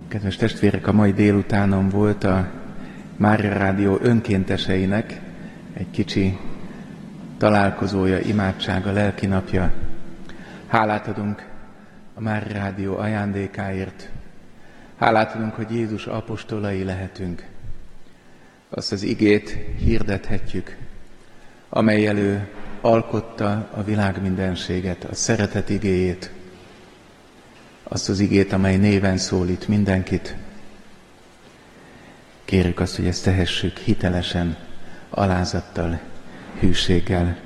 Kedves testvérek, a mai délutánon volt a Mária Rádió önkénteseinek egy kicsi találkozója, imádsága, lelkinapja. Hálát adunk a Mária Rádió ajándékáért. Hálát adunk, hogy Jézus apostolai lehetünk. Azt az igét hirdethetjük, amely elő alkotta a világ mindenséget, a szeretet igéjét. Azt az igét, amely néven szólít mindenkit. Kérjük azt, hogy ezt tehessük hitelesen, alázattal, hűséggel.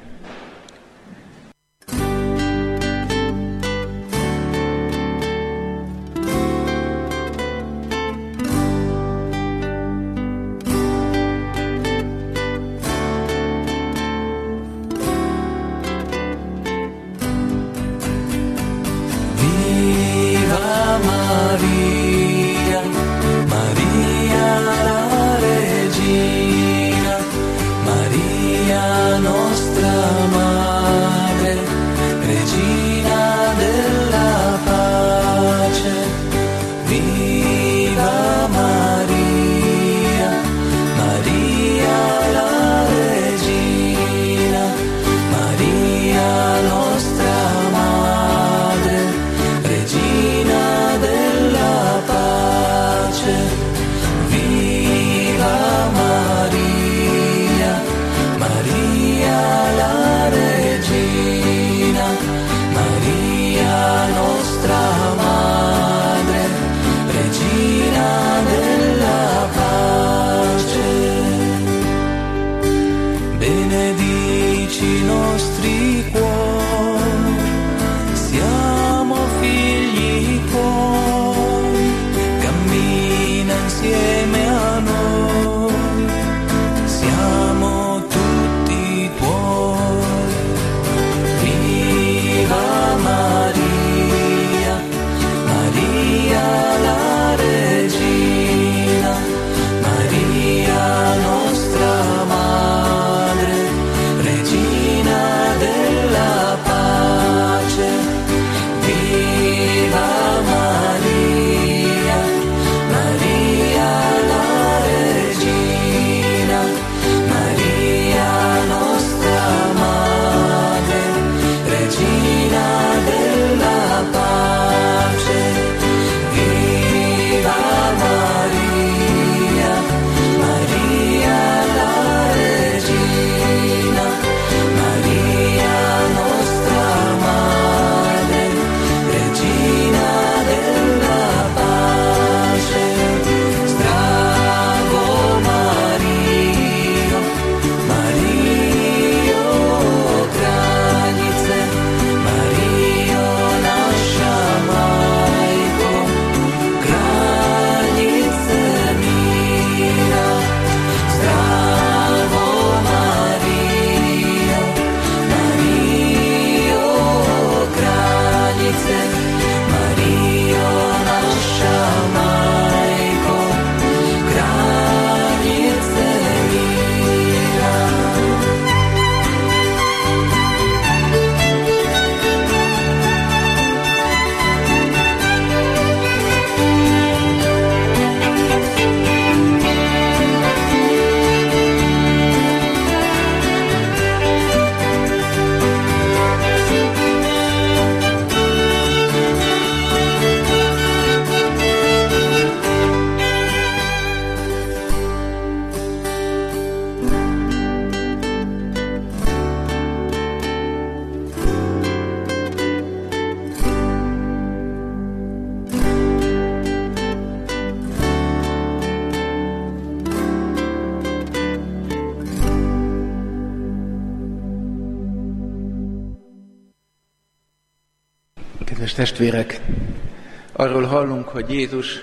Kedves testvérek, arról hallunk, hogy Jézus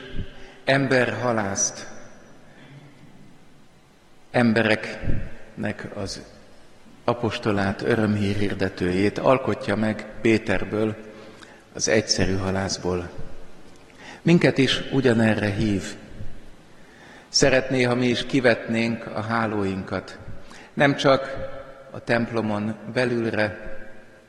emberhalászt, embereknek az apostolát, örömhírhirdetőjét alkotja meg Péterből, az egyszerű halászból. Minket is ugyanerre hív. Szeretné, ha mi is kivetnénk a hálóinkat, nem csak a templomon belülre,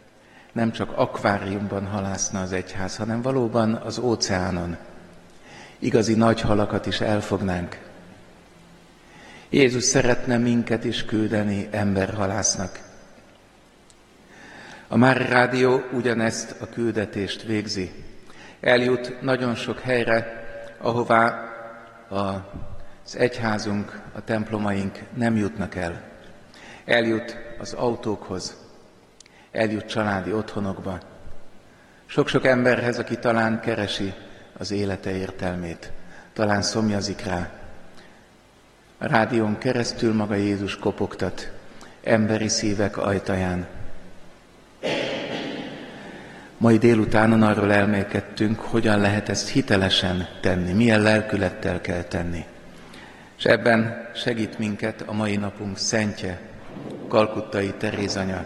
nem csak akváriumban halászna az egyház, hanem valóban az óceánon. igazi nagy halakat is elfognánk. Jézus szeretne minket is küldeni emberhalásznak. A Mária Rádió ugyanezt a küldetést végzi. Eljut nagyon sok helyre, ahová az egyházunk, a templomaink nem jutnak el. Eljut az autókhoz, eljut családi otthonokba. Sok-sok emberhez, aki talán keresi az élete értelmét, talán szomjazik rá. A rádión keresztül maga Jézus kopogtat emberi szívek ajtaján. Mai délutánon arról elmélkedtünk, hogyan lehet ezt hitelesen tenni, milyen lelkülettel kell tenni. És ebben segít minket a mai napunk szentje, kalkuttai Teréz anya.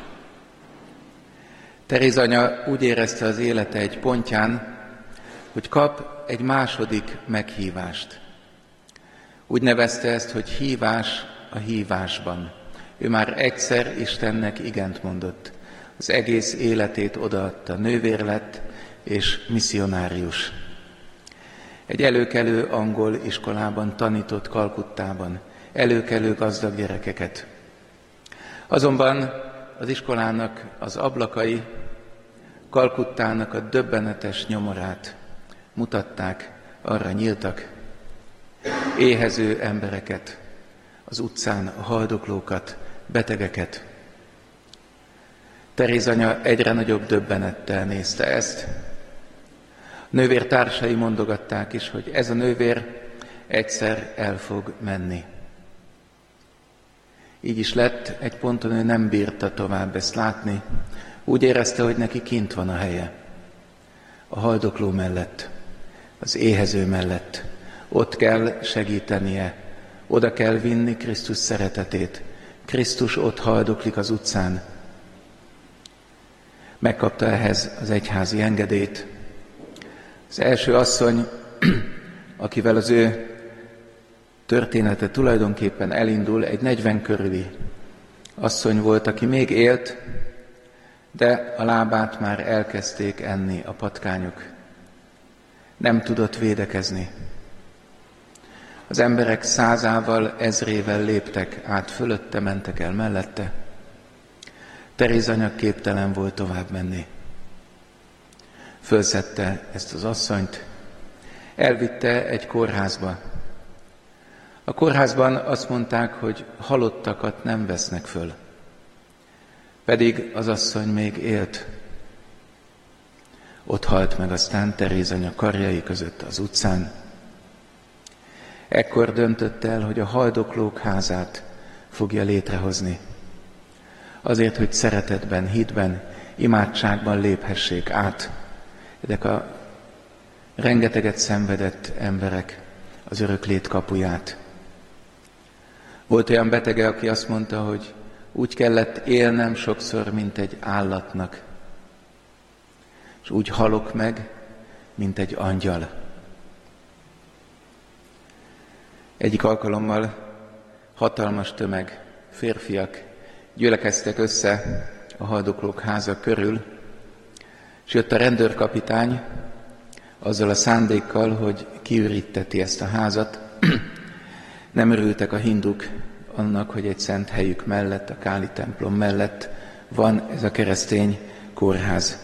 Teréz anya úgy érezte az élete egy pontján, hogy kap egy második meghívást. Úgy nevezte ezt, hogy hívás a hívásban. Ő már egyszer Istennek igent mondott. Az egész életét odaadta, nővér lett és misszionárius. Egy előkelő angol iskolában tanított Kalkuttában, előkelő gazdag gyerekeket. Azonban az iskolának az ablakai Kalkuttának a döbbenetes nyomorát mutatták, arra nyíltak. Éhező embereket, az utcán a haldoklókat, betegeket. Teréz anya egyre nagyobb döbbenettel nézte ezt. Nővértársai mondogatták is, hogy ez a nővér egyszer el fog menni. Így is lett, egy ponton ő nem bírta tovább ezt látni. Úgy érezte, hogy neki kint van a helye. A haldokló mellett, az éhező mellett. Ott kell segítenie, oda kell vinni Krisztus szeretetét. Krisztus ott haldoklik az utcán. Megkapta ehhez az egyházi engedélyt. Az első asszony, akivel az ő története tulajdonképpen elindul, egy 40 körüli asszony volt, aki még élt, de a lábát már elkezdték enni a patkányok. Nem tudott védekezni. Az emberek 100-ával, 1000-ével léptek át fölötte, mentek el mellette. Teréz anya képtelen volt tovább menni. Fölszedte ezt az asszonyt, elvitte egy kórházba. A kórházban azt mondták, hogy halottakat nem vesznek föl. Pedig az asszony még élt. Ott halt meg aztán Teréz anya karjai között az utcán. Ekkor döntött el, hogy a haldoklók házát fogja létrehozni. Azért, hogy szeretetben, hitben, imádságban léphessék át ezek a rengeteget szenvedett emberek az öröklét kapuját. Volt olyan betege, aki azt mondta, hogy úgy kellett élnem sokszor, mint egy állatnak, és úgy halok meg, mint egy angyal. Egyik alkalommal hatalmas tömeg, férfiak gyülekeztek össze a haldoklók háza körül, és jött a rendőrkapitány azzal a szándékkal, hogy kiüríteti ezt a házat. Nem örültek a hinduk annak, hogy egy szent helyük mellett, a Káli templom mellett van ez a keresztény kórház.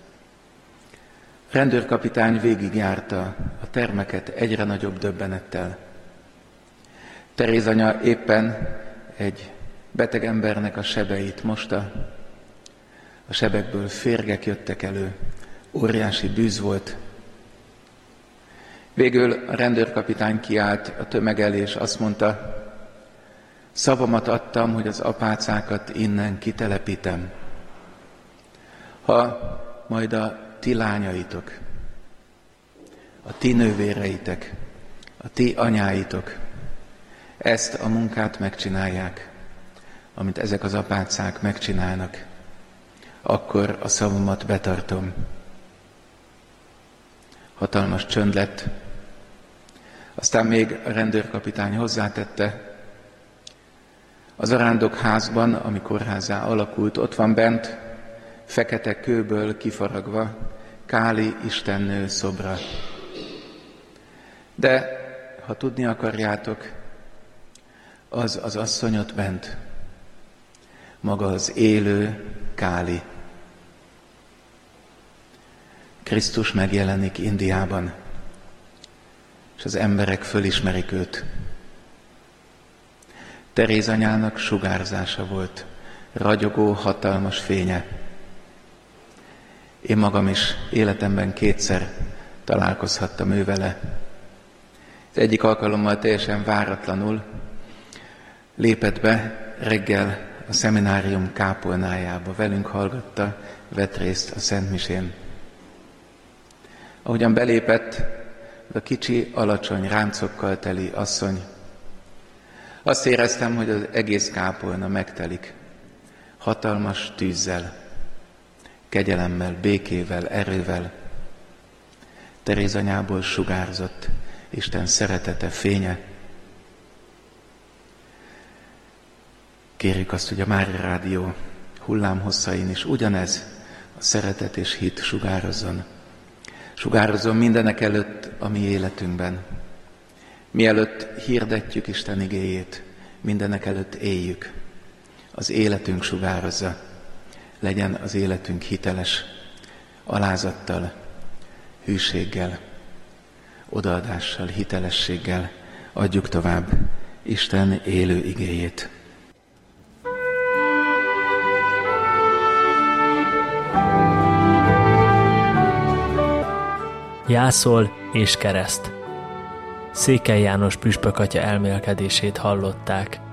A rendőrkapitány végigjárta a termeket egyre nagyobb döbbenettel. Teréz anya éppen egy beteg embernek a sebeit mosta. A sebekből férgek jöttek elő, óriási bűz volt. Végül a rendőrkapitány kiállt a tömeg elé, és azt mondta, szavamat adtam, hogy az apácákat innen kitelepítem. Ha majd a ti lányaitok, a ti nővéreitek, a ti anyáitok ezt a munkát megcsinálják, amit ezek az apácák megcsinálnak, akkor a szavamat betartom. Hatalmas csönd lett. Aztán még a rendőrkapitány hozzátette, az arándokházban, ami kórházzá alakult, ott van bent, fekete kőből kifaragva, Káli istennő szobra. De ha tudni akarjátok, az asszony ott bent, maga az élő Káli. Krisztus megjelenik Indiában, és az emberek fölismerik őt. Teréz anyának sugárzása volt, ragyogó, hatalmas fénye. Én magam is életemben 2-szer találkozhattam ővele. Az egyik alkalommal teljesen váratlanul lépett be reggel a szeminárium kápolnájába, velünk hallgatta, vett részt a Szentmisén. Ahogyan belépett, a kicsi, alacsony, ráncokkal teli asszony, azt éreztem, hogy az egész kápolna megtelik, hatalmas tűzzel, kegyelemmel, békével, erővel. Teréz anyából sugárzott Isten szeretete, fénye. Kérjük azt, hogy a Mária Rádió hullámhossain is ugyanez a szeretet és hit sugározzon. Sugározzon mindenek előtt a mi életünkben. Mielőtt hirdetjük Isten igéjét, mindenek előtt éljük. Az életünk sugározza. Legyen az életünk hiteles, alázattal, hűséggel, odaadással, hitelességgel adjuk tovább Isten élő igéjét. Jászol és kereszt. Székely János püspök atya elmélkedését hallották.